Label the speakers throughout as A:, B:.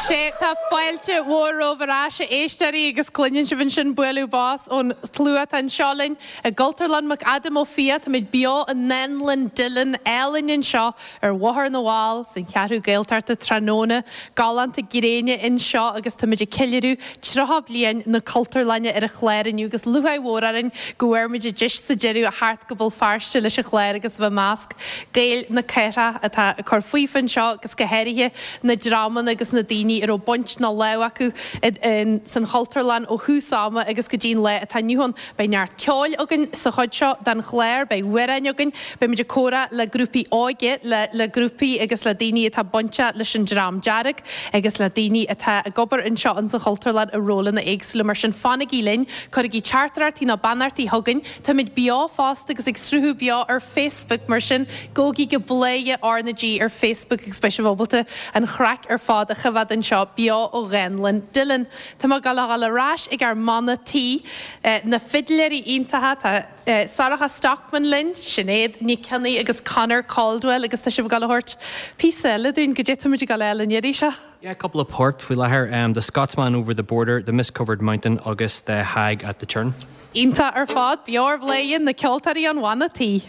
A: sé tá fáilte mhór óhrá sé éisteí agus cluinn se bhain sin buú bás ón tlúat an seálainn a Galtarlan Mac Adam ó fiat mid bio a Nenlin Dillon Elin seo wathar na bháil san cearú Gaeltart a Tranóna galanta giréine in seo agus tá muidir ciileú trotha bliain na Cultarlanne ar a chléirniu agus luhaid mhórarin gohfuir muidir dis sa deirú a hart go bhfuil fearste leis a chléir agus bheit másc Gael na ceira atá chur faoifan seo agus go heirithe na dráman agus na daoine ar ó buint na le acu in san Cultarlan ó thuúsáma agus go dtíon le atá nniuhann bei neart ceáil agan sa chuid seo den chléir bei huirein agan bei muidir córa le grúpi áige le grúpi agus le daoine atá bunte leis an drám dearag agus le daoine atá gobar in seo an sa Cultarlan a róla na éagsúla mar sin fanna gílinn chuir í chartarartí na banartí hagan tá mid beá fásta agus ag srúthú beá ar Facebook mar sin gógaí go bléige RNG ar Facebook ag speisi bhóbalta an chrac ar fád a chafad an seo beá ó Renlin Dillon. Tá má gal ráis ag ar manatí na fidleirí iontathe tá Sarah Stockman Lynn, Sinead ní Kenny agus Connor Caldwell agus tá sibh galhort písa le dún go déta muidir gal eile níirí se?
B: Yeah, a couple of port for lahir, the Scotsman over the border, the Miscovered Mountain, August the Hag at the Churn.
A: Ínta ar fád beor bléin na ceoltarí an wanatí.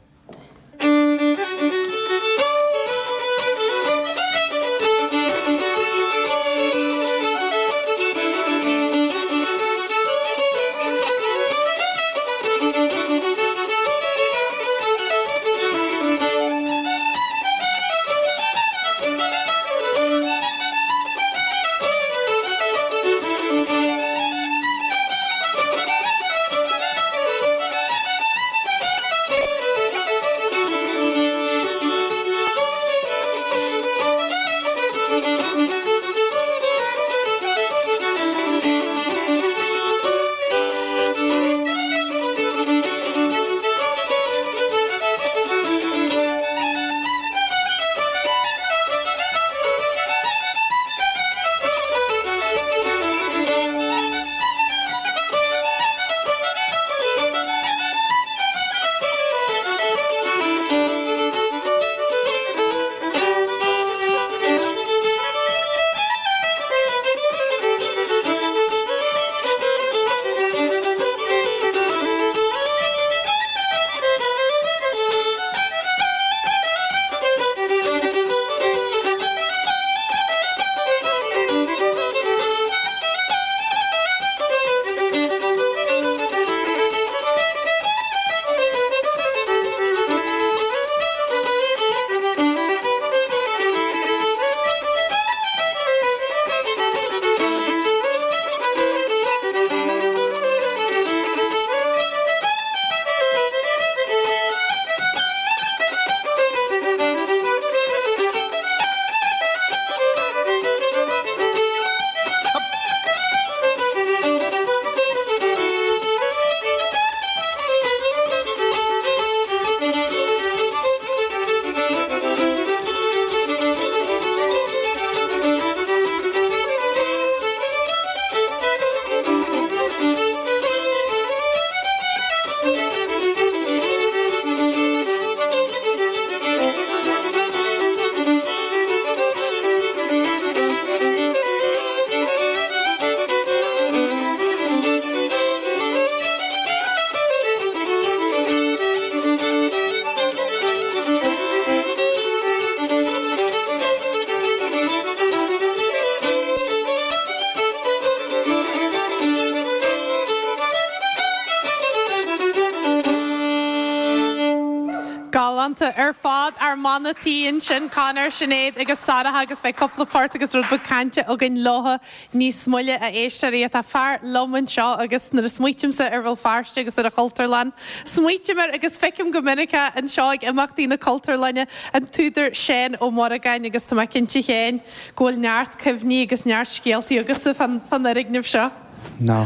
A: Ar fád ar manatííon sin Connor Sinead agus Sarah agus bei coppla páirt agus rud bu cante a gin látha níos smuile a éisteí a fear loman seo agus na smuitimsa ar bhfuil fearste agus ar a Cultarlan. Smuitimar agus feicim go minica an seo ag imachtaí na Cultarlanne an túidir sin ó Moragain agus tá cinnte chéin ghfuil neart cehníí agus neart scialtaí agus fan na rignimh seo.
C: No.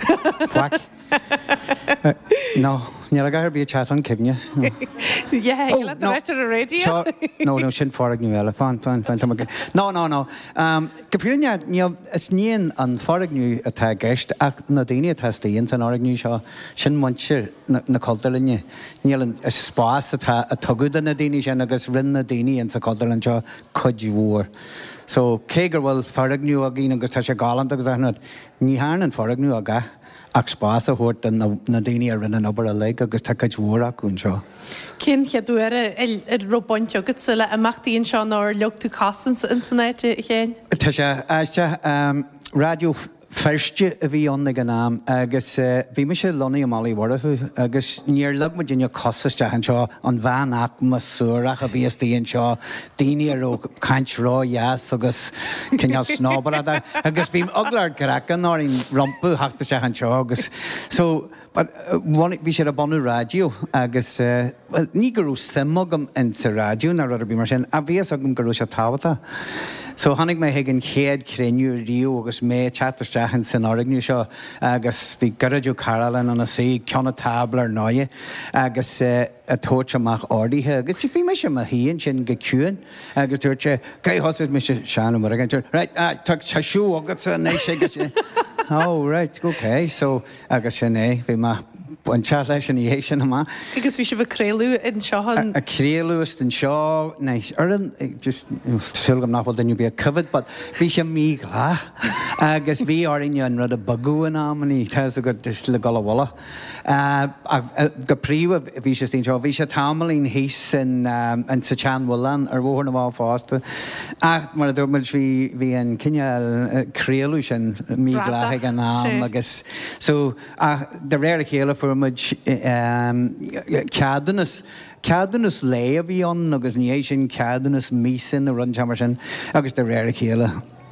C: Fuck. No. Níl a gaiir bí chat an cibne.
A: Le réitir a radio?
C: No, sin fáraigh nuile, fan. No. Gopríne is níon an fáraighnú atá gceist ach na daoine atá staíonn san áraighnú seo sin muintir na Cultarlanne. Níl is spás atá a tugadh na daoine sin agus rinn na daoine an sa Cultarlanne seo cuid mhór. So cégur bhfuil faragniú a gin agus tá sé gálant agus aithna ní hána an faragniú a ga ach spás a thuirt na daoine ar rinne obair a le agus tá caid mhórach ún seo.
A: Cyn cheadúire robáint agad sila amachtaíonn seo ná leog tú casan in sannéite chéin?
C: Tá sé áiste radio Firste a bhí anna gan náam agus bhí me sé lonaí amálaí warfu agus níor le mu dinne cosaiste an seo an bheanach masúach a bhíos daon seo daoine ar ó caint ráheas agus cinneal snábar agus bhím oglar garacha náín rompu heachta se an seo agus so bhí sé a banú radio agus ní gurú simogam in sa radio na rud a bhí mar sin a bhíos agam gurú se tábhata. So hannig mé hiag an chéad crenniú riú agus mé chattesteach san origniú seo agus bhí garaidú Carolan an sé ceanna tabla ar náide agus a tóirt amach ordaithe agus bhí me sem a híonn sin go ciúin agus dúirte cai hosid me se seanú mar agin right tá siú agus nééis sé go sin. Oh right, okay. So agus sin é bhí má an chat leis an hééis sin amá.
A: Agus bhí se bh créú in seo
C: A créúist an seo neis an just sulgam nachfuil den be a covered, but bhí sé mí lá agus bhí áine an rud a bagú an amí te a go dis le gohla. Go príomh bhí sé tí seo bhí sé tamlín híos an sa teanhlan ar bhór na bhá fásta. Mar a dúmid bhí an cineal créú sin mí láthaigh an ám agus so de réir chéile fu Ceadannas lé a bhí an agus ní sin ceadannas mísan a runtamar sin agus de réir chéile.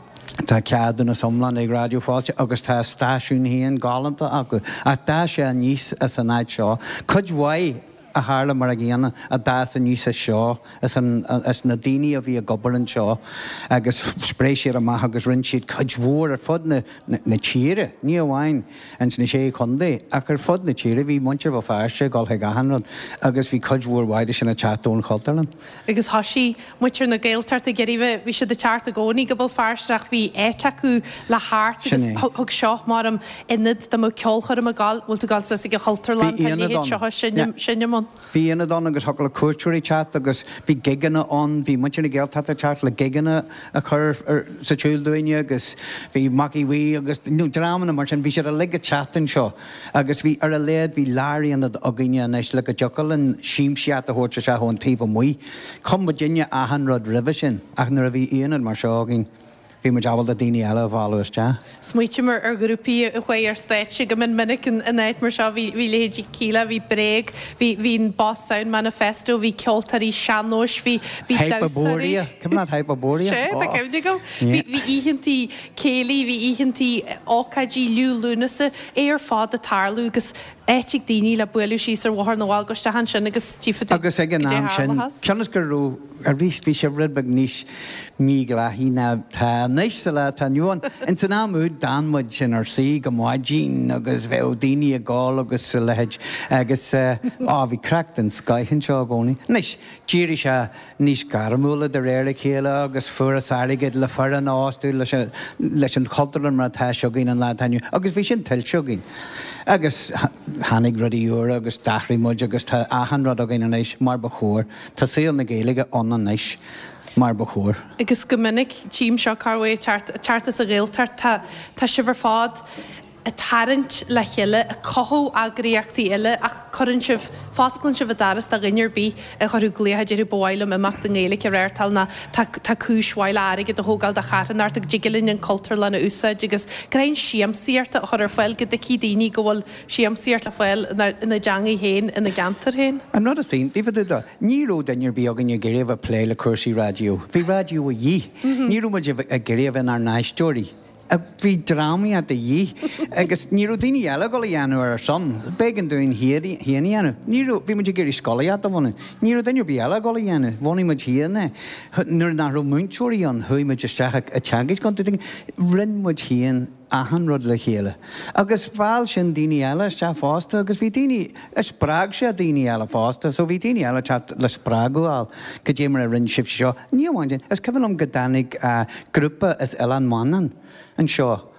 C: Tá ceadanna somlan ag radio fáilte agus tá stáisiún híon gáanta acu a dá sé a níos as an áid seo. Cuid mhaid a hála mar a ghéana a dá a níos a seo as na daoine a bhí a gobaran seo agus spréis sé amach agus rinn siad cuid mhór ar fud na tíre ní amháin an na sé chundaí ach ar fud na tíre bhí muintir bh fearste gáil ag gahanrad agus bhí cuid mhór mhaide sin na chatún chotarlan.
A: Agus thosaí muintir na ggéilteart a geiríh bhí si de teart a gcónaí go bhfuil fearsteach bhí éiteachú le háart agus thug seo mar am inad do ceolchar am a gáil bhfuil tú gáil sa go chotarlan seo sinne man.
C: Bhí ina don agus thuil cuairtúirí chat agus bhí giganna an bhí muintir na ggéilteart a chat le giganna a chur sa túúilúine agus bhí macií agus nó drámanna mar sin bhí sé a le a chatan seo agus bhí ar a léad bhí láiríonna a gine éis le go jocail an síimseat a thuirte se chun taobh muoi. Chum Virginia ahan rud rih sin ach nar a bhí íonad mar seo gin. Bhí mar jabal a daoine eile bháiste.
A: Smuitimer ar grúpií a chuir stéitse go minic in éit mar seo bhí léidir cíla, bhí breg, hín Bossound manifesto, bhí ceoltarí seanóis, hí
C: Hyperbória. Cumna Hyperbória?
A: Sé, tá cemdi go. Bhí íchantí céalaí, bhí íchantí ácaidí liú lúnasa é ar fád a tarlú agus éitigh daoine le buú síos ar bhthar na bháil goiste sin agus tífa
C: agus ag an náam sin ceannas gurú ar bhís bhí sé rudbeg níos mí go hína tá néiste le tá nuúin in san námúd dámuid sin ar sí go máidín agus bheith daoine a gáil agus lehéid agus bhí creacht an scaithann seo gcónaí. Nis tíirí se níos garamúla de réir chéile agus fuair a sáigid le far an ástú leis an chotarlan mar tá seogin an látainniu agus bhí sin tilseogin. Agus hánig rudíúra agus dathraí muid agus tá ahan rud a gin éis mar ba chóir, Tá síl na géalaige an éis mar ba chóir.
A: Agus go minic tíim seo carfu teartas a réaltart tá sibhar fád a tarint le chiile a cothú agraíochtaí ile ach chuann sibh fáscann sibh daras a rinnear bí a chuú gléadeidir bháilm amach den éala a réirtal na tá cúsháil aige a thógáil de charanart ag digilinn an cultúr lena úsáid agus grain siamsíarta a chur ar fáil go cí daoine go bhfuil siamsíart le fáil ina deangaí héin ina gantar héin.
C: An rud a sin, dífa níró dainir bí agan a géiríomh a plé le chuirsí radio. Bhí radio a dhí. Níró muid a géiríomh ar náistóirí. A bhí drámaí a dhí agus níú daoine eile go dhéanú ar son, began dúin híanaanú. Níú bhí muid gurí scolaíad a bhna. Níú dainú bí eile go dhéanú, bhnaí muid híana, nuair nach múintúirí an thuimiid isteach a teagaid gan rinn muid hían ahan rud le chéile. Agus bháil sin daoine eile te fásta, agus bhí daoine sprág sé daoine eile fásta, so bhí daoine eile le sprágúáil go dé mar a rinn sibh seo. Níomhain sin, is cyfan go danig grúpa is eile an manan. An seo,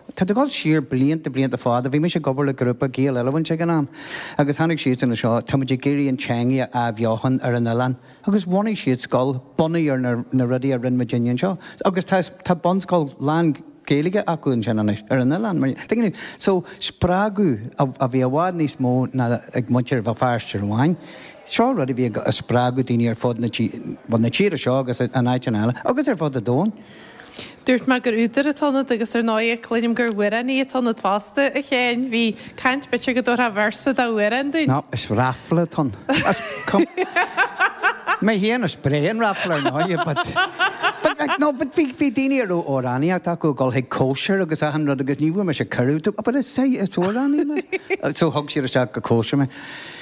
C: Tá gáil siar blianta fád, a bhí me sé gobal le grúpa gé lehain se gan am. Agus tháinig siad in seo, táidir géirí an teangi a bheochan ar an Ilan. Agus bhhanig siad scol bunaí ar na rudí a rin Virginia seo. Agus tá bon scol lán Gaelige acu'n sian ar an Ilan. So, sprágu a bhí a bhád níos mó na ag muintir bh fearstir bháin. Seo rudí bhí a sprágu daoine ar fód na tíir a seo agus an áit an eile, agus ar fód a dón.
A: Dúirt me gur útar a tonnad agus ar 9 clínim gur uiraní a tonnad fásta a chéin bhí caiint bitir go dúir a versa a uiran dún.
C: No, is rafla a ton. Mae hi yn ysbrein raffler no, but fi dini ar orani ac ac o gol heg kosher agus a hanrod agus nifu me se cyrw, but it's orani me. So hog si'r siag a kosher me.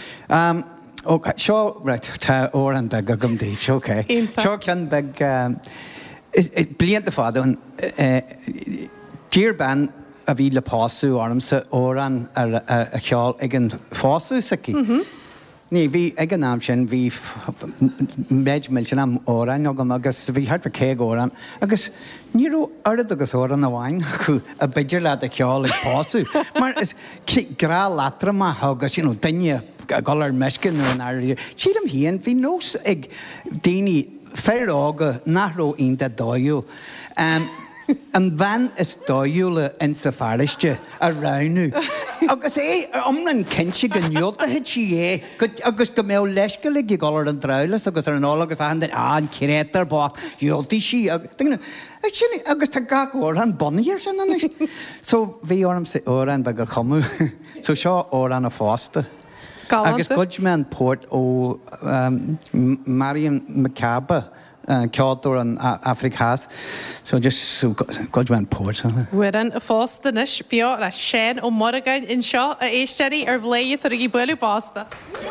C: Sio, right, ta oran beg a gymdeif, sio okay. Sio cian beg, bliant y ffad, dyr ban a fi le pasw orm sa oran ar a chiol ag yn fosw syci. Nee, vi egen naam sin vi mil sin am oran og agus vi hart keg oran agus niro ard agus oran a wain chu a bidger lad a kjall ag pasu maar is gra latra ma agus dinne galar mesken no ar chidam hien vi nos ag dini fer aga nachro in da doju and van is doiúla in sa fariste a raunu. Agus omnan kense gynniolta het si agus go meo leisga le gigolar an draulas agus ar an ólagus a handan an kiretar bach jolti si agus ta gag oran bonnier sin anis. So vi orm se oran bag a chomu. So seo oran a fásta. Agus budgeman port o Marion McCabe Ceadúir an Africas, so just good man port.
A: Wearan a fástanis beo a sin ó Moragain in seo a éisteirí ar bléad tar í builú básta.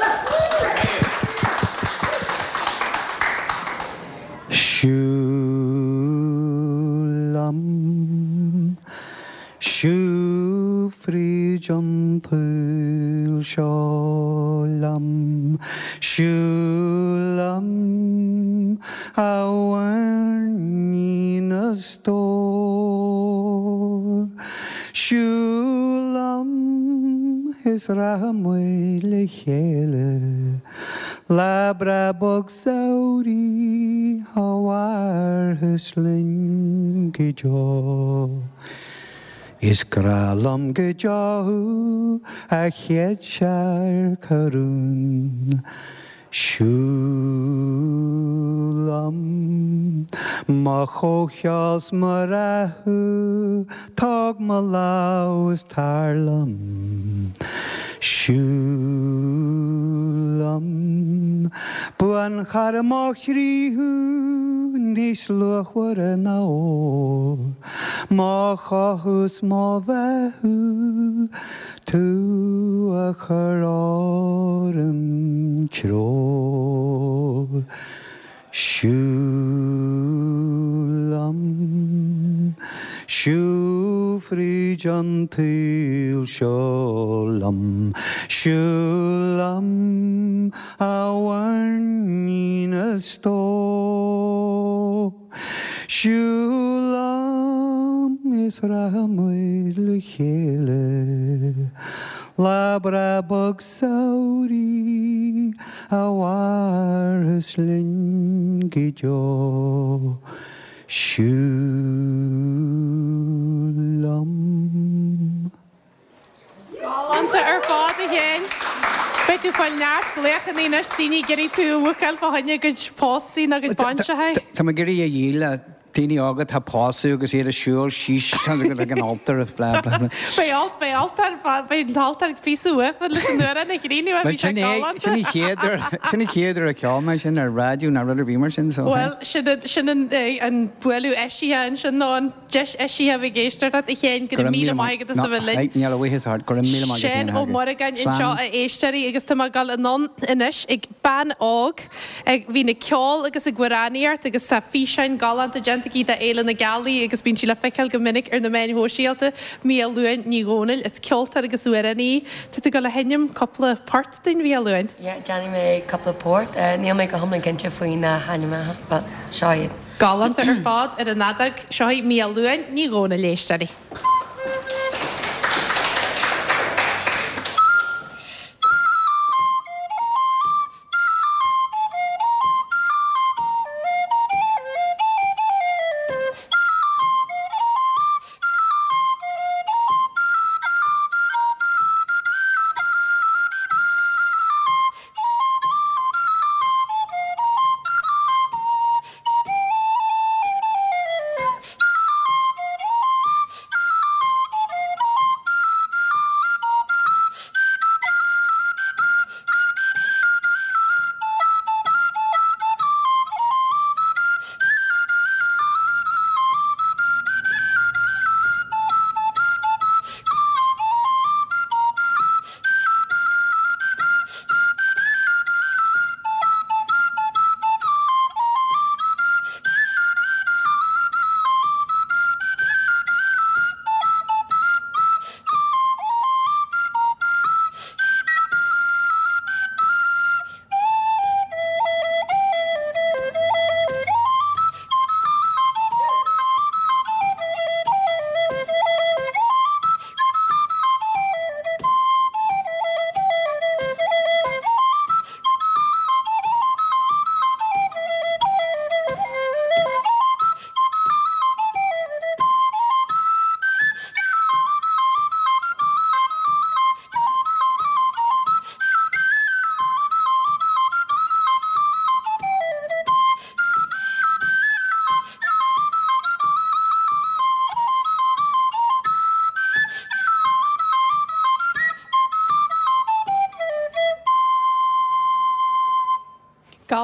C: Siúlam, siú frídjan púl seolam, siúlam, awan a store. Siúlam his rahamwele hele, labra bog sauri hawar his lingijo. Is gralam gejahu a chedshar karun. Siúlam ma chochas marahu tog malaus tarlam. Siúlam buan charamochrihu nis luchwara nao ma chahus ma vehu tu a chararum chro. Siúlam siú frídjan til sjólam. Siúlam awan in a stó. Siúlam is rahamwele hele, labra bog sauri awar his lingijo. Siúlam.
A: Galanta ar fád a chéin. Beit tú fáil neart gléchan í nas tíní geirí tú bhucail fáinne go póstí na go banse hai.
C: Tá ma geirí a dhéile tíní agad tá pásu agus éad a siúil síos go an altar a bla bla.
A: Bei altar písú ufa leis an nuair na gríní a bhí sé galanta.
C: Sinna chéidir a ceáma sin ar rádiú na ruidir bhímar sin.
A: Well, sin an builú eisithe an sin ná an deis eisithe bhí géisteart a chéin go míle maigad a sa bhfuil.
C: Níall a bhuihes hart go míle maigad.
A: Sin ó Moragain in seo a éisteirí agus tá gal an non inis ag ban ág ag bhí na ceol agus a guaráníart agus tá físein galanta gentaí de éile na galí agus bín si le feiceil go minic ar na main hóisialta mí a luin ní gónil is ceoltar agus uiraní. Tá go le henim coppla part din bhí a luin?
D: Yeah, Johnny me coppla port. Níl me go homlan cinnte faoin na hanime, but seoid.
A: Galanta ar fád ar a nadag seoid mí a luin ní góna léisteirí.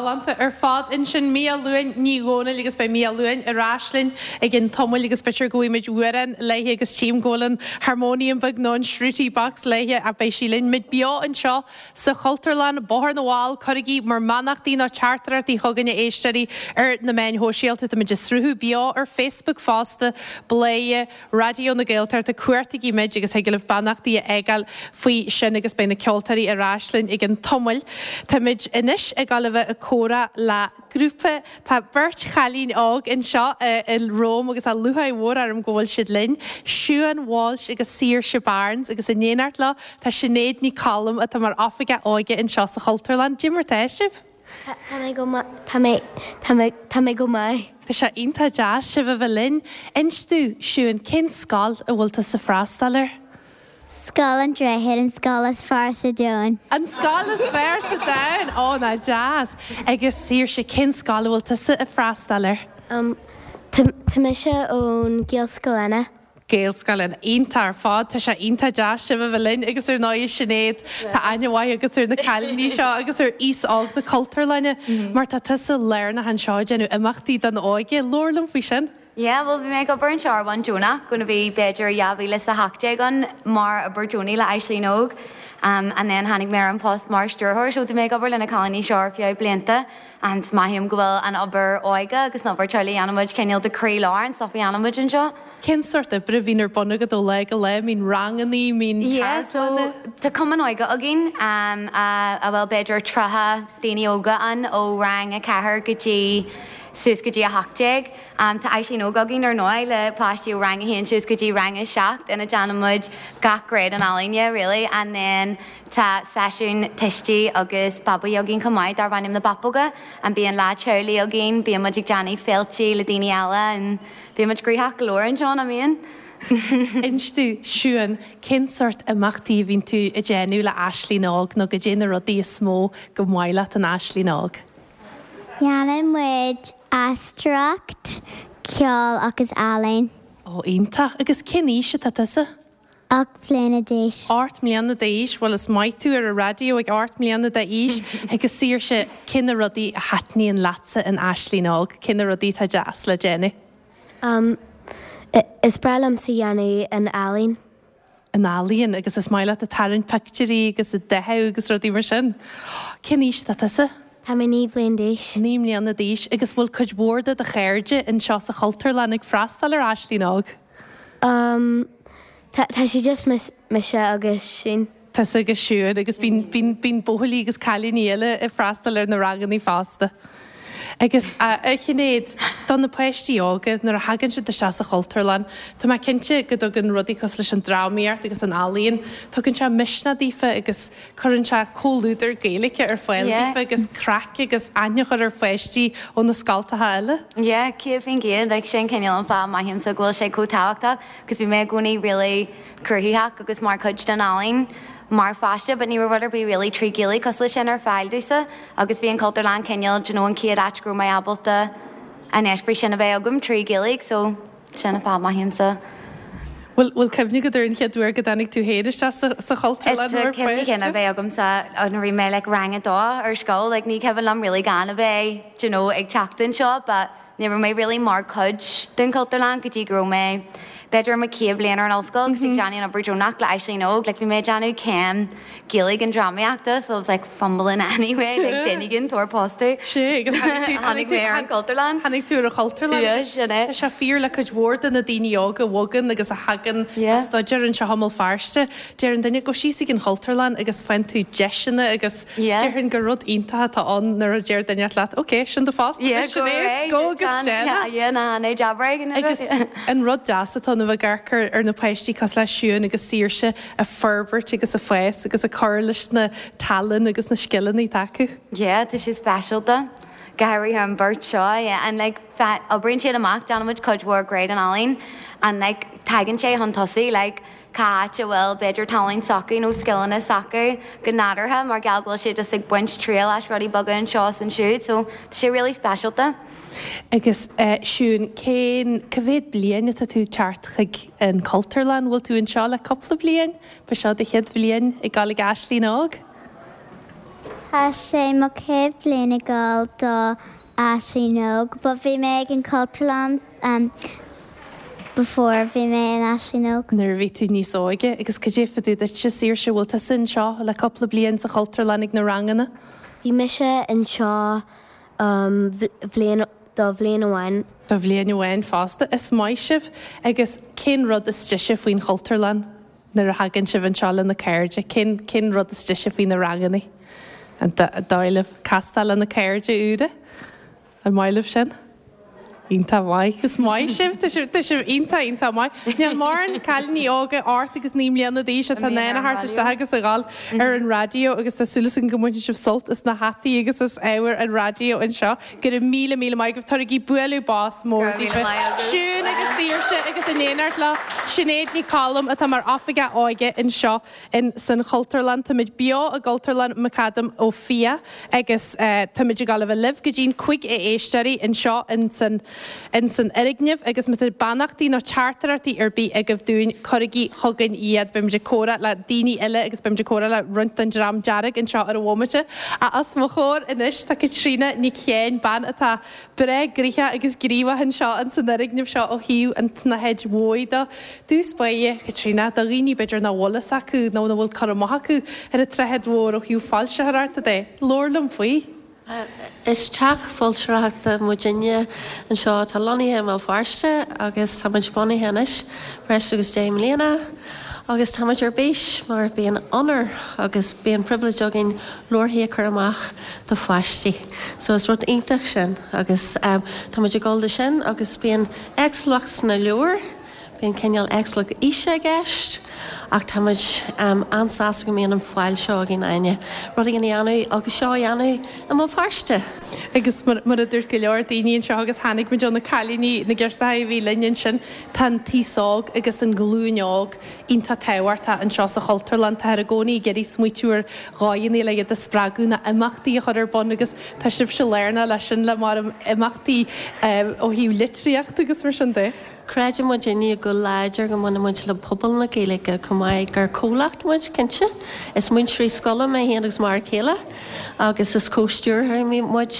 A: galanta fad in sin mí luin ní góna agus bei mí luin Ráslinn ag gin tomul agus bitir goimiid uan leihe agus tíim gólan harmonium bag non shrúti box leihe a bei sílinn mid bio an seo sa Chultarlan bohar na wall corigi mar manachtaí na charterar tí thuganne éisteí na main hóisialta a mid srúthú bio ar Facebook fásta bléie radio na Gaeltar a cuairtaí mid agus heigeh banachtaí egal faoi sin agus bei na ceoltarí a Ráslinn ag an tomul tá mid inis ag galibh a córa le grúpa tá beirt chalín ág in seo in Róm agus a luhaid mhór ar an ggóil siad linn Siúan Walsh agus Saoirse Barnes agus in éanaart le tá sinnéad ní colm a tá mar áfaige áige in seo sa Chultarlan Jimmer teisih.
E: Tá mé go mai.
A: Tá sé ionanta deas si bh linn instú siúan cin scáil a bhfuilta sa freastalir.
E: Scáil an dréhead an scáil is fear sa doin.
A: An scáil is fear sa doin ó na jazz agus Saoirse cin scáil a bhfuilta sa freastalir.
E: Tá mé se ón Gael Scalena.
A: Gael Scalena ionanta ar fád tá sé ionanta deas si bh linn agus ar 9 sinnéad tá ainehhaid agus ar na caiilní seo agus ar os ág na Chultarlainne mar tá tusa léirna an seo genú imachtaí don áige lorlam fao sin.
F: Yeah, well, we make up burn char one Jonah, gonna be better yavi lissa hackjagon, mar a burjoni la Ashley Nog, and then Hannig Maran post Marsh Durhor, so to make up in a colony sharp ya blenta, and Mahim Gwil and Uber Oiga, because not for Charlie Animage, Kenil de Cree Lawrence, Sophie Animage and Shaw.
A: Ken sort of briviner bonnet o leg a le, mean rangani, mean.
F: Yeah, so to come an Oiga again, a well better Traha, Dani Oga, and O Rang a Kahar Gaji. Suscaji a hackjeg, to Aishi no gogging or noi, le pastio rang a hen, Suscaji rang a shaft, and a janamud got great and alinia really, and then ta session tishti August Baba Yogin Kamai, Darvanim the Bapoga, and being La Charlie again, being Magic Johnny Felchi, Ladini Ella, and being much Grihak Lore and John, I mean.
A: Instú siúan cin sort amachtaí vín tú a génú le Ashley Nog, no go génar rodí smó go maiile an Ashley Nog.
E: Janan muid astracht ceol agus Alain.
A: Ó, ionta, agus cin íse tá tusa?
E: Ach pléna déis.
A: 8 mbliana d'aois, well is maith tú ar a radio ag 8 mbliana d'aois, agus Saoirse cinna rodí a hatní an latsa in Ashley Nog, cinna rodí tá jazz le Jenny.
E: Is brelam sa Janny an Alain.
A: An Alain, agus is maile a taran picturí, agus a dehau, agus rodí mar sin. Cin íse tá tusa?
E: Tá mé ní bblion déis.
A: Ní mbliana d'aois, agus bhfuil cuid bórda de chéirde in seo sa Chultarlan ag freastal ar Ashley Nog.
E: Tá si just me se agus sin.
A: Tás agus siúd, agus bín bóthalaí agus cailíile i freastal ar na raganí fásta. Agus chinnéad don na poisttí ágad nar a hagann si de se a Chultarlan, Tá mai cinnte go an rudí cos leis an dráíart agus an Alain, tugann se misna dífa agus chuann se cóúidir géalacha ar foiilífa agus crack agus aineachar ar foisttí ó na scaltatha eile.
F: Yeah, Kevin Gid, like Shane Kenyon fa Mahim so gwil she kutawta, because we may guni really curhyhack agus mar cudged an Alain. Mar fascia, but ni were be really tricky, cos le sin ar fáil dusa, agus bhí an Chultarlan Kenil, you know, an ciad atgrú mai abalta an espri sin a bheith agam tricky, so sin a fáil Mahim sa.
A: Well, cefnig go dúrin cheadúir go danig tú héidir sa Chultarlan ar
F: foiiste? Cefnig cin a bheith agam sa an rí me like rang a dá ar scóil, like ní cefn am really gan a bheith, you know, ag teachtain seo, but never may really mar cudge den Chultarlan go dtí grú me. Better my cave laner and all skull, because Johnny and Berjonak, like actually know, like we made Johnny Cam, Gillig and drama actor, so I was like fumbling anyway, like Denigan, Tor Poste.
A: She, because
F: Hannig Mayor and Chultarlan.
A: Hannig to a Chultarlan.
F: Yeah, shit.
A: There's a fear like a word in the Dini Yoga, Wogan, like a Hagan, Stodger and Shahamel Farste, Jaren Denia go she's in Chultarlan, I guess went to Jeshina, I guess Jaren Garud Inta to on Nera Jer Denia Lat, okay, shouldn't the fast.
F: Yeah,
A: go,
F: yeah, nah, no job right.
A: And Rod Dassaton of a garker ar na poisttí cos le siún agus Saoirse a ferbert agus a fés agus a choirlis na talan agus na skillan í tacu.
F: Yeah, this is special da. Gary and Bert Shaw, yeah, and like fat I'll bring you the mock down which coach were great and Alain and like tagging Shay Huntussi like Catch well better talent soccer, no skill in a soccer, good natter him or gal will she just like bunch trail ash ready bugger and shots and shoot, so she really special da.
A: Agus siún cén cyfed blian a tú chartchaig in Chultarlan, will tú in seo le couple of blian, pa seo de chéad blian I galig Ashley Nog?
E: Tá sé mo céh bliana gáil do Ashínog, but bhí mé an Culturland before bhí mé an Ashínog.
A: Nuair bhí tú níos óige, agus go dtí faú de sír se bhfuilta sin seo le coppla blion sa Culturland ag na rangana.
E: Bhí me sé an seo bhbliana amháin.
A: Tá bblion amháin fásta is maisibh agus cén rud is stiise faoin Culturland nuair a hagann sibh an seáil na Cairde, cén rud is stiise faoin na ranganaí. An dáileh castal na Cairde úde, an maiileh sin. Ínta mai, gus mai sibh, tá sibh ínta mai. Níl mar an cailní ága árt agus ní mlíanana díise tá néna hartiste agus a gáil ar an radio agus tá sulas an gomhainte sibh solt is na hataí agus is éhar an radio an seo gur a míle mai go tar í buú bás mór siún agus síirse agus in éanaart le sinnéad ní calm a tá mar affaige áige in seo in san Culturland tá mid bio a Culturland Macadam ó Fia agus tá mid gal bh libh go dín chuig éisteirí in seo in san erigneamh agus mit bannachtaí nó chartarartaí arbí a goh dún corigí thugann iad bim de córa le daoine eile agus bim de córa le runt an dram dearag an seo ar a bhhaimite a as mo chóir inis tá trína ní chéin ban atá bre gríthe agus gríomh an seo an san erigneamh seo ó hiú an na head mhóida dús baie trína a rií beidir na bhlas acu nó na bhfuil choramach acu ar a trehead mhór ó hiú fáilte hararta dé. Lorlam faoi.
G: Is teach fáilteachta Virginia an seo tá loníthe má bharste agus tá spána henis breis agus James Léana agus tá ar béis mar bíon honor agus bíon privilege agin lorthaí chu amach do foiistí. So is rud ionteach sin agus tá golda sin agus bíon exlachs na leor, bíon ceal exlach ise gceist, ach táid ansas go míon an fáil seo gin aine. Rudí an anú agus seo anú am má farste.
A: Agus mar a dúir go leor daoíonn seo agus hanig me na chalíní na ggursa bhí leinn sin tan tíág agus an glúneág ínta tehharta an seo sa Culturland ar a gcónaí geirí smuitiúr gáinní le iad a sppraú na imachtaí a chuir bon agus tá sibh se léirna lei sin le mar imachtaí ó hiú litríocht agus mar sin dé.
G: Creide mu déine go leidir go muna muid le pobl na Gaeilge cumáid gur cólacht muid cinse. Is muid srí scola mé héanagus mar céile agus is cóstúr mí muid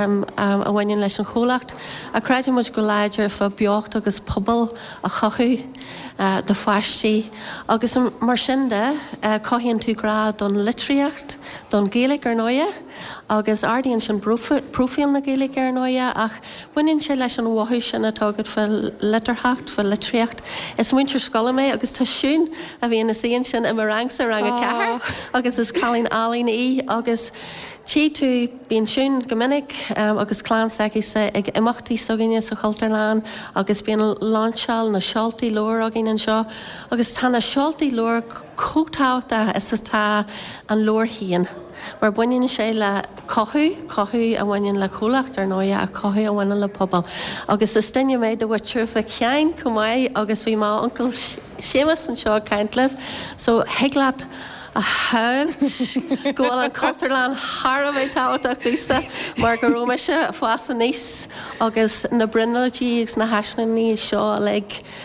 G: a bhain leis an chólacht. A creide muid go leidir fa beocht agus pobl a chachu de foiistí. Agus mar sinnde cohíonn tú grad don litríocht don Gaeilge ar nóia agus ardíonn sin prófiam na Gaeilge ar nóia ach buinn sé leis an bhathú sin atágad fa litarhacht fa litríocht. Is muintir scola mé agus tásún a bhí na síon sin i mar rang a cethir agus is cálín álín í agus tí tú bíon siún gomininic agus chlán seici sa ag imachtaí soginine sa Culturland agus bíon láseáil na seoltaí leir a gin an seo agus tá na seoltaí leir cótáta is tá an leirhííon. Mar buinn sé le cothú a bhainn le cólacht ar nóia a cothú a bhaine le pobl. Agus is stinne méid do bhaitúr fa cean cumáid agus bhí má uncle Seamus an seo Caintlih, so heaglaat a hailt gohfuil an Culturland Thar táhaach dúsa mar go róimeise fása níos agus na brinnetíí agus na heisnaí seo le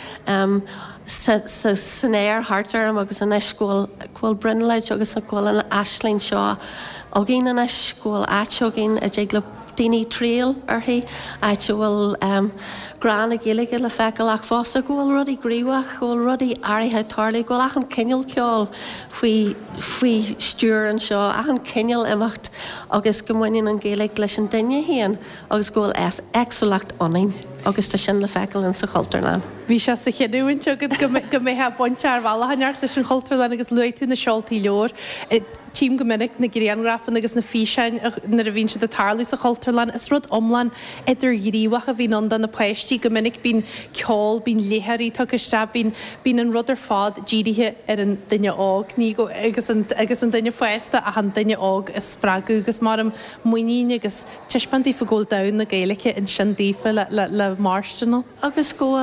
G: sannéir hartar agus an iscóil brinleid agus an ghil an aislín seo ó gin an iscóil áiteo gin a d le daoine tríal arthaí áite bhfuil gran a Gaeilge le feiceil ach fásta ghfuil rudí gríomhach ghfuil rudí áirithe tarlaí ghfuil ach an cineal ceáil faoi stúr an seo ach an cineal imacht agus go mhainn an Gaeilge leis an duine héan agus ghfuil exolacht onainn agus tá sin le feiceil in sa Culturland.
A: Bhí se sa cheadúin tegad go méthe pointe ar bhalahanneart leis an Culturland agus luú na seoltaí leor. Tím gomininic na Gréangrafan agus na físein na a bhín se de tarlú sa Culturland is rud omlan idir dhríomhach a bhí an na poisttí gomininic bín ceáil bín léthirí tuiste bín an rud ar fád ddíirithe ar an duine ág ní go agus an duine foiista a an duine ág is sppragu agus mar am muoíine agus tiispantí fa ggóil da na Gaeilge in sin dífa le marstanal.
G: Agus ghfuil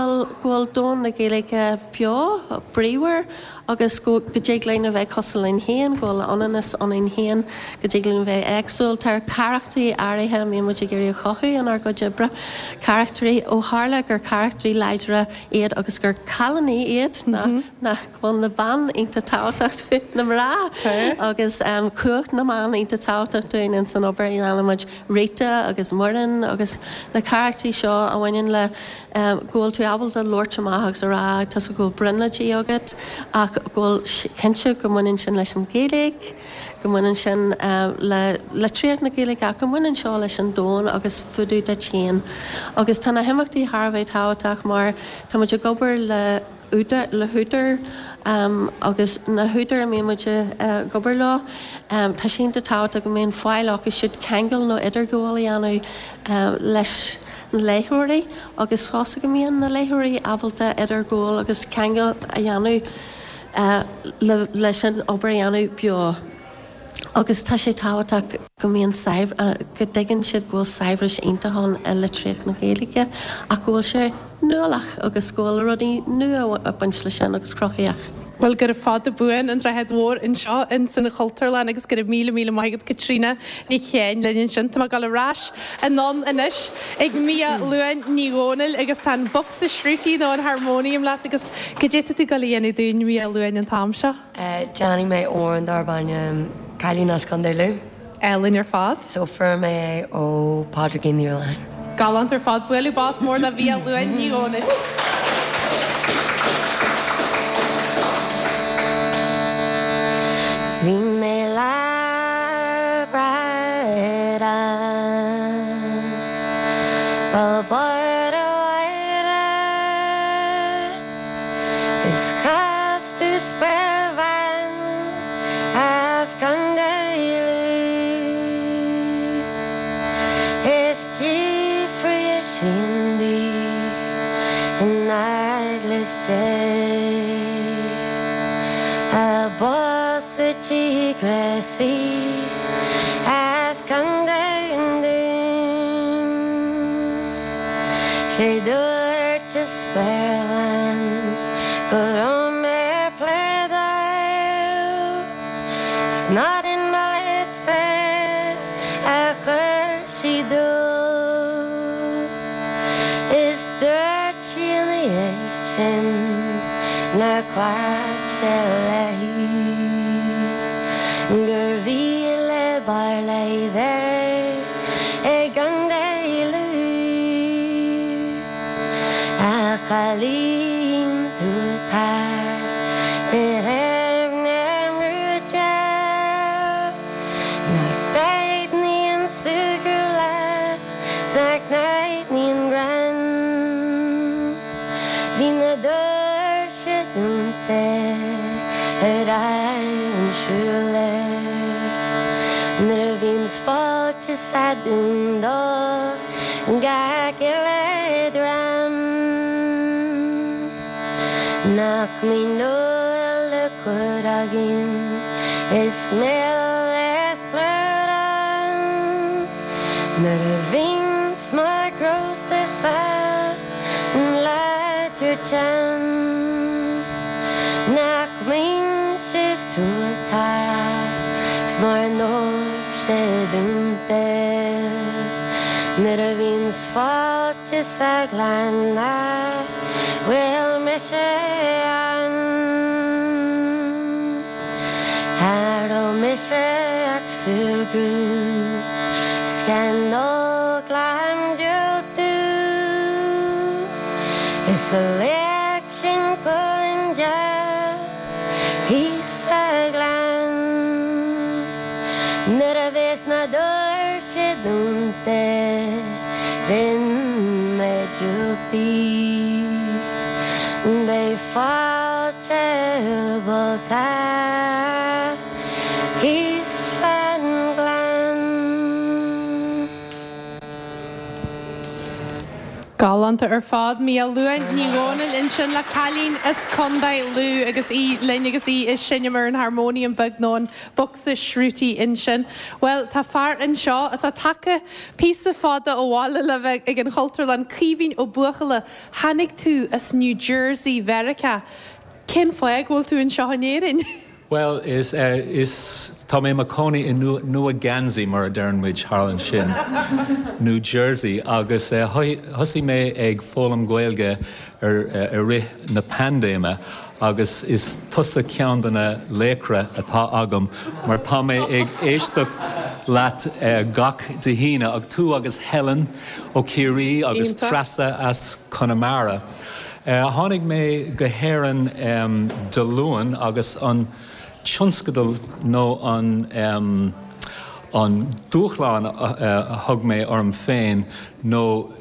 G: ghfuil dún na ggéalaithe peo bríomhar agus go dtí léana bheith cosaín héan ghfuil ananas anin héan go dtí léana bheith agsúil tar charachtarí áirithe mé mu géirí chothú an ar go dibre charachtarí ó hála gur charachtarí leidre iad agus gur calaní iad na bhfuil na ban ínta tátacht na rá agus cuacht na man ínta tátacht in san obair in anamaid réite agus morin agus na charachtarí seo a bhainein le ghfuil tú abal a Lortamach ará tas go brennatí agad ach ghfuil cinse go muinn sin leis an géalaigh go muinn sin le tríad na géalaigh a go muinn seo leis an dón agus fudú de chéan agus tána himachtaí Harbheith táhaach mar tá muid gobar le hútar agus na hútar mé muide gobar lá tá sin de táta go mbeon fáil agus siad ceangal nó idirgóil anú leis léthirí agus chása go mííon na léthirí abalta idirgóil agus ceangal a dheanú leis an obair anú beo. Agus tá sé táhaach go mííon go dgan siad ghfuil saibhris intaán a le tríoch na géalaige a ghfuil sé nuach agus scóil rudí nua a buint le sin agus crochaíach.
A: Well gur fád a buin an rahead mór in seo in sanna Chultarlan agus gur míle maigad Katrina ní chéin leinn sin tá gal arás a non inis ag mí luin níónil agus tá box a srútí nó an harmónium leat agus go déta tú galíana dún mí luin an tam seo.
D: Johnny mé óan darbain Cailínas Condélu.
A: Ellen ar fád.
D: So fir mé ó Padraig in Ireland.
A: Galant ar fád bhfuilú bás mór na bhí luin níónil.
H: Vi me la brada Well bara is cast to spare van as Condélu is chief Shindy in English a boss Gracie as condemned she dur just spare good on me play the snot in my head say a curse she do is dirty in the ocean na clash Gurvile barleive e Condélu a Kalin tuta terevner mucha Nacht ni en sugrula Sagt night ni en gran Vina dörsche dunte Rein schule Nervins falt to sadundo Gakele dram Nak mi no le kuragin Ismail es pluran Nervins my gross to sa Let your chan Nak min shift to ta Smar no Sedumte Nervins fall to Saglanda Will Mishan Haro Mishak Subru Scandal Glam Jutu It's election calling jazz He's Saglan Nervous na dorsche dunte Rin me juti They fall chebota He's Fanglan
A: Galanta fád mí luin ní gáil in sin le chalín is condaid lú agus í lenne agus í is sinnimar an harmónium bagnáin boxa shrútí in sin. Well, tá far an seo a tá take písa fáda ó bhála le bheith ag an Chultarlan cíhín ó buachala hanig tú as New Jersey Verica. Cén foiag bhfuil tú an seo hanéirin?
I: Well, is tá mé Maconi in Nuaganzi mar a Dernwich Harlan sin, New Jersey, agus hosí mé ag fólam Gaeilge ri na pandéma, agus is tusa cean na lécra atá agam, mar tá mé ag éisteach leat gach de hína ag tú agus Helen ó Curie agus Trasa as Connemara. Hánig mé go héireann de Luan agus an Tjonskedal nó an dúchláin thug mé orm féin nó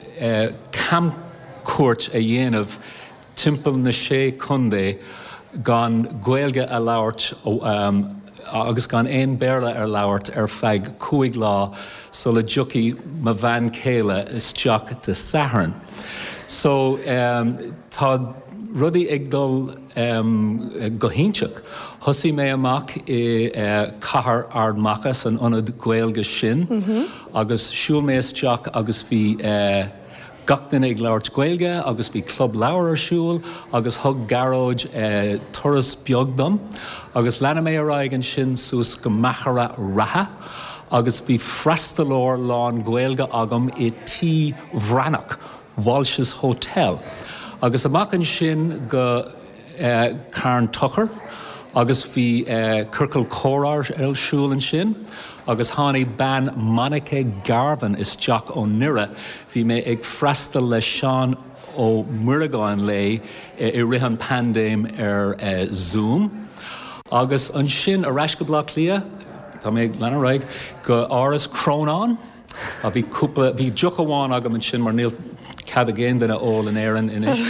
I: camcuairt a dhéanamh timpeall na sé cundé gan Gaeilge a labhairt agus gan éon béarla ar labhairt ar feadh 5 lá so le dtiocfaí ma bhean céile is teach de Saharan. So tá rudí ag dul gohínteach. Hosí mé amach I cahar ardmachas an onad Gaeilge sin, agus siúl mé isteach agus bhí gachtain ag labhairt Gaeilge, agus bhí club leabhar ar siúl, agus thug garóid turas beagdom, agus lena mé araig an sin sús go machara ratha, agus bhí freastalóir lán Gaeilge agam I tí Vranach, Walsh's Hotel. Agus amach an sin go Cairn Tucker, agus bhí Circle Chorar ar siúil an sin, agus tháinig ban Monica Garvin is Jack ó Nire, bhí mé ag freastal le Seán ó Murragáin lé I rihan pandéim ar Zoom. Agus an sin a reis go blach lia, tá mé lena raig, go áras Crónán, a bhí dúcha amháin agam an sin mar níl cad a géin duna ó an éireann inis.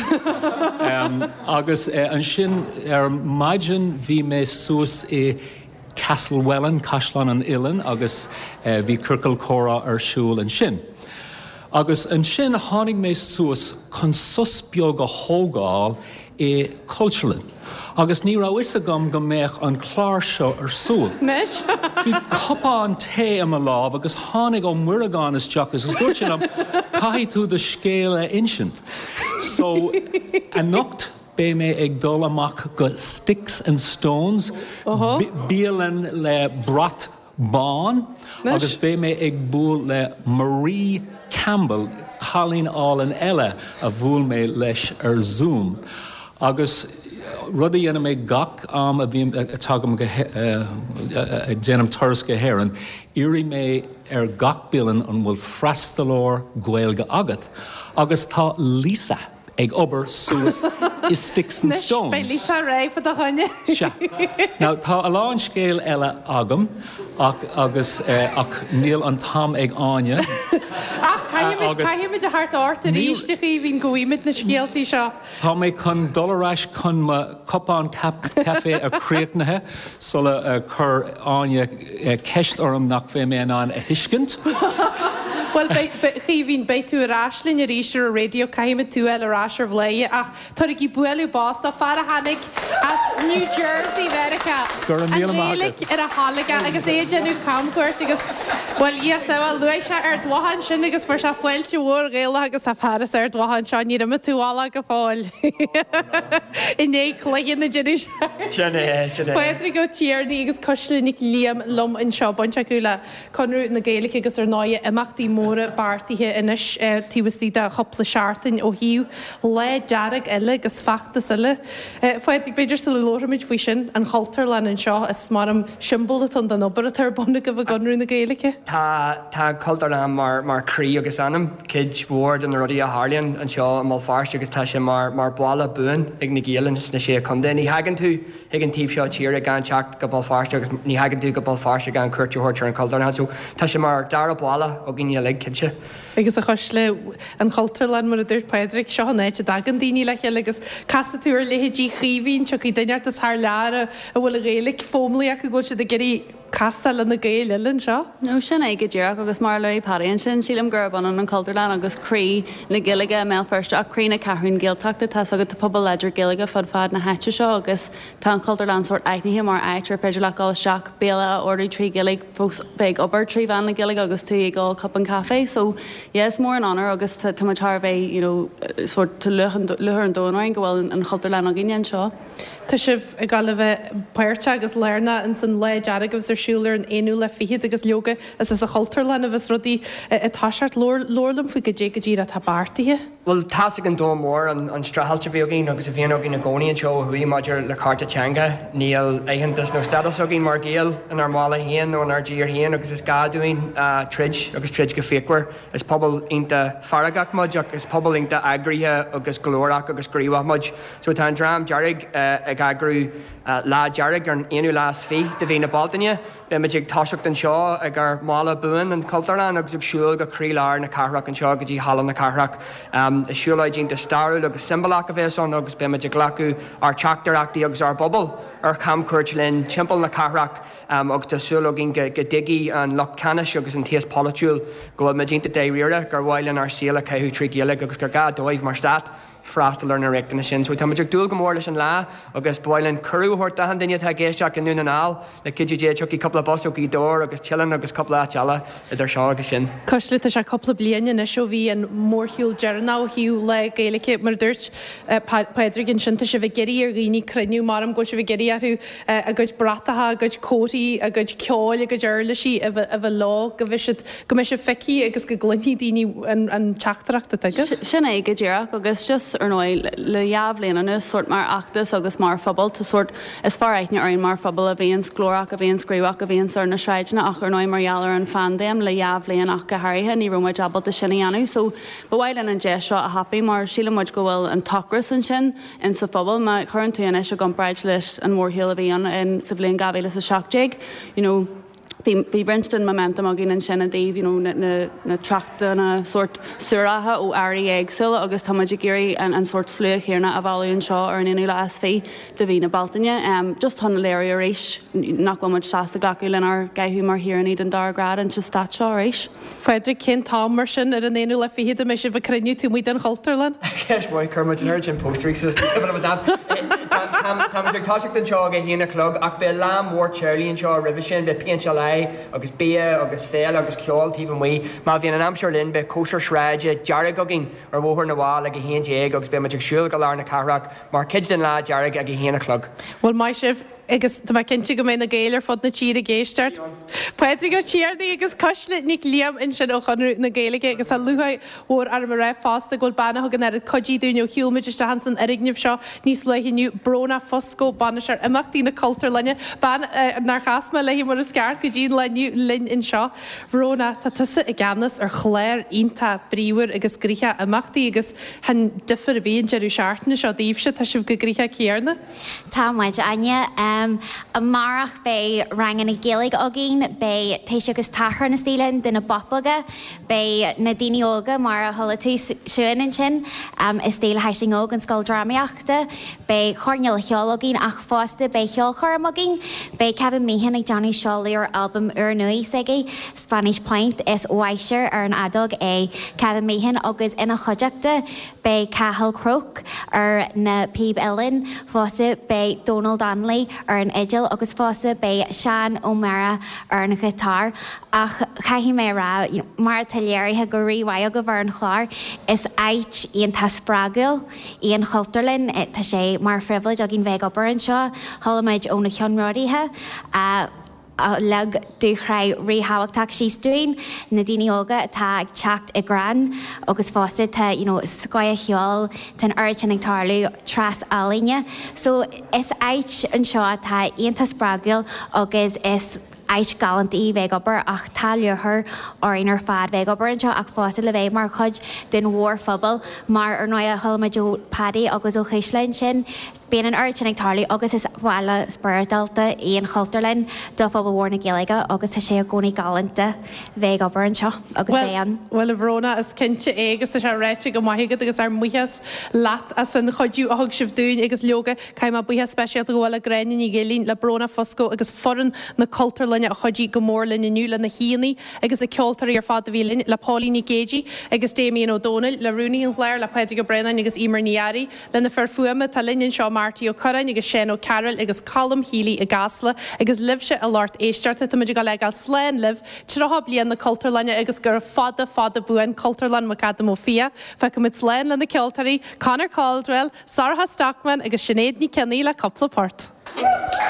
I: Agus an sin maidin bhí mé suas I Castlewellan, Cashlan an Illan, agus bhí Circle Chora ar siúil an sin. Agus an sin tháinig mé suas chun susbeag a thógáil I Culturellan. Agus ní rá is agam go méach an chláir seo ar súil.
A: Meis?
I: Bhí cuppa an té am a láb, agus tháinig ó Murragáin is teach, agus dúirt sin am caithí tú de scéile insint. So, a nocht bé mé ag dul amach go Sticks and Stones, bíalan le Brat Bán, agus bé mé ag búil le Marie Campbell, chalín all an eile a bhúil mé leis ar Zoom. Agus rudí dhéanam mé gach am a bhím tagam ag déanam turas go héireann, irí mé ar gach bialan an bhfuil freastalóir Gaeilge agat. Agus tá Lisa ag obair suas I Sticks and Stones.
A: Bei Lisa Ray for the honey.
I: Now tá a lá an scéal eile agam agus níl an tam ag áine.
A: Caimid a hart áta ríiste híhín gohíimiid na scéaltaí seo.
I: Tá mé chun dolaráis chun cupán café a créitnathe so le chur áine ceist orm nach bhé mé an a hiiscint.
A: Well, híhín bei tú ráslinn a ríisiir a radio caiimid tú eile ráisiir bhléie ach tar í buú bás tá far a hanig as New Jersey Verica.
I: Gur an míle mágad.
A: Ar a hálaga agus éidirú camcuirt agus well, yes, bhfuil luis se ar dwahan sin agus for se foiilte bhór réile agus a paras ar dwahan seo ní am túála go fáil. Iné chluigin na didir se. Fuidri go tíardaí agus coislinnig líam lom in seo baint acuúla conrú na Gaeilge agus ar 9 imachtaí móra bartaithe inis tíhastí de chopla seaartain ó hiú le dearag eile agus fachtas eile. Fuidrig beidir sa le lóramid fao sin an Chultarlan an seo is mar am simbol an den obair a tarbonna go bh ganrú na Gaeilge.
J: Tá Chultarlan mar crí agus anam kid bhór an rudí a Harlíonn an seo má fáiste agus tá sé mar bála buin ag na Gaeilge na sé chundé. Ní hagann tú ag an tíobh seo tíir a gan teach go ball fáiste agus ní hagann tú go ball fáiste gan cuirte hortar an Chultarlan. So tá sé mar dar a bála ó gine le cinse.
A: agus a chus le an Cultarlan mar a dúirt Padraig seo néid a dagan daoine le chéile agus casatúir lehédí chríhín teach í daineart is th leara a bhfuil a réalaigh fómlaí a go si a geirí castal an na gail Ilan seo?
K: No sin é go ddíach agus mar le paríonn sin sílam gurban an Cultarlan agus crí na gilige mé first a crí na carún géalteachta tá agad pobl leidir gilige fad na heite seo agus tá an Cultarlan sort eitnithe mar eitir féidir le gáil seach béla ordaí trí gilig fós beag obair trí bhean na gilige agus tú ag gáil cup an cafe, so yes, mór an honor agus tá tar bheith, you know, sort to luchar an dónain go bhfuil an Cultarlan a gine seo.
A: Tá sibh a gal bheith puirte agus léirna in san le dearag agus arsúlar an éú le fihiad agus leoga as is a Cultarlan a bheits rudí a táseart lórlam faoi go dé go ddíra tá bartaithe?
J: Well, tasig an dó mór an strahalta bhíogin agus a bhíon agin na gcónaí an seo chuí maidir le carta teanga níl éigentas nó stadas agin mar géal an ar mála híon nó an ar dír híon agus is gadúin trid agus trid go féicwar is pobl inta faragach muid agus pobl inta agrithe agus glórach agus gríomh muid. So tá an drám dearag ag agrú lá dearag ar an éanú lás fí de bhí na Baltaine, be maidir táiseacht an seo ag ar mála buin an Cultarlan agus ag siúil go críláir na carraach an seo go dtí hallan na carraach. Siúlaid de starú agus symbolach a bheitán agus be maidir glacu ar teachtarachtaí agus ar bobbal ar camcuirt linn timpeall na carraach agus tásúla gin go digi an loch canis agus an tíos polúil go bhfuil maidinnta déiriire gur bhhailinn ar síla cethú trí géala agus gur gá dóibh mar stát. Frastal na reachtainna sin, so tá maidir dúil go mór leis an lá agus bhailann curúthirta an daine tá géisteach an nún an áil le cidiú dé tuí coppla bosú í dór agus tialan agus coppla teala idir seo agus sin.
A: Coslit a se coppla bliana na seo bhí an mórthúil dearná hiú le Gaeilge mar dúirt Padraig sin se bheith geirí ar rií cruniú marm go se bheith geirí aú a goid bratatha, a goid cótaí, a goid ceáil, a goid airlaí a bheith lá go bhisiid go me se feici agus go gluní daoine an teachtarachta tuige.
K: Sin é go ddíach agus just ar nóid le jaabhlíon an sort mar achtas agus mar fphobal to sort is far eitne ar mar fphobal a bhíon glórach a bhíon scríomhach a bhíon ar na sreidna ach ar nóid margheallar an fandéim le jaabhlíon ach go hairithe ní romaid abal de sinna anú, so bhhailinn an dé seo a happy mar síla muid go bhfuil an tocras an sin in sa phobal má chuann tú an is go breid leis an mórthail a bhíon in sa bhlion gabbéile sa seachtaigh, you know. Bhí Brinston momentum a gin an sin a daobh, you know, na trachta na sort suratha ó airí éagsúla agus tá muidir géirí an sort slúch chéarna a bhalaíonn seo ar an inú lás fí de bhí na Baltaine. Just tháina léir a rééis nach go muid sásta gacu len ar gaithú mar hiarna den dargrad an just stat seo rééis.
A: Féidir cin tá mar sin ar an éú le fihiad a me si bh cruniú tú muid an Cultarlan?
J: Ceis bhid chuid an urgent postrí Tá táiseach den seo a híanana clog ach be lám mór Charlie an seo rih sin be pean se le agus bí agus féil agus ceáil tíh mí má bhíon an amseir linn be cóir sreide dearag agin ar bhthir na bháil a go híon déag agus be maidir siúil go lár na carraach mar kid den lá dearag a go híanana clog.
A: Well mai sibh agus tá cinnte go mé na géalar fod na tír a géisteart. Padraig go tíardaí agus cosla nic líam in sin ó chunú na Gaeilge agus a luhaid ó ar mar raibh fásta ggóil banna thugan ar codí dúneú hiúlmid iste han san arignemh seo níos lehinniu brona foscó banisar amachtaí na Cultarlanne ban nar chasma le hí mar a sceart go dtíon leniu lin in seo. Brona tá tusa i gceannas ar chléir ionta bríomhar agus gríthe amachtaí agus han difar a bhíon jeú seaartna seo díobse tá sibh go gríthe céarna.
L: Tá muid aine a marach bei rangan na Gaeilge agin bei téise agus tahar na stílan duna bopaga bei na daoine óga mar a thola tú siúin in sin is stíl heising óg an scoil dramaíachta bei chorneal cheolagin ach fásta bei cheol chormagin bei Kevin Meehan ag Johnny Shawley album Ur Nui Sigi Spanish Point is Weisher ar an adog é Kevin Meehan agus ina chodeachta bei Cathal Croke ar na Peeb Ellen fásta bei Donald Donnelly ar an Igil agus fásta bei Sean O'Mara ar na guitar ach caihí mé rá mar talléirithe go rihaid go bhar an chláir is ait íon tá sprágail íon Cultarlan tá sé mar frivleid a gin bheith op an seo tholamid ó na cheanrádaithe leg dúchra réhabhachtach síos dúin na daoine óga atá ag teacht i gran agus fásta tá scoil cheol tan airtin ag tarlú tras álainne. So is ait an seo tá íonanta sprágail agus is ait galantí bheith obair ach talúthir áinar fad bheith obair an seo ach fásta le bheith mar chuid den mhór phobal mar ar 9 tholamid ó Paddy agus ó Chiislein sin Bean an urchin tarly agus is wala spiridalta Ian Culterlin do phobal warna Gilliga agus tá sé gcónaí galanta bheith obair an seo agus féan.
A: Well Verona is cinnte agus tá sé réite go maithigad agus ar muchas leat as an chodú ahag sibh dún agus leoga caiim a buithe speisialt go bhfuil greinin i gélín le brona fosco agus foran na Culterlinne a chodí go mórlin inniu le na híanaí agus na ceoltarí ar fád a bhílinn le Paulíní Géji agus Damien O'Donnell le Rooney an Claire le Pedro Brennan agus Emer Niari le na ferfuama tá linnin seo Marty O'Curran agus Shane O'Carroll agus Colm Healy a gasla agus libse a Lord Éisteart tá muidir go legal sléin liv trocha blian na Culterlinne agus gur fada buin Culterlin mac Adam O'Fia fe go mit sléin le na ceoltarí Conor Caldwell, Sarah Stockman agus Sinead Ní Kenny le coupleport.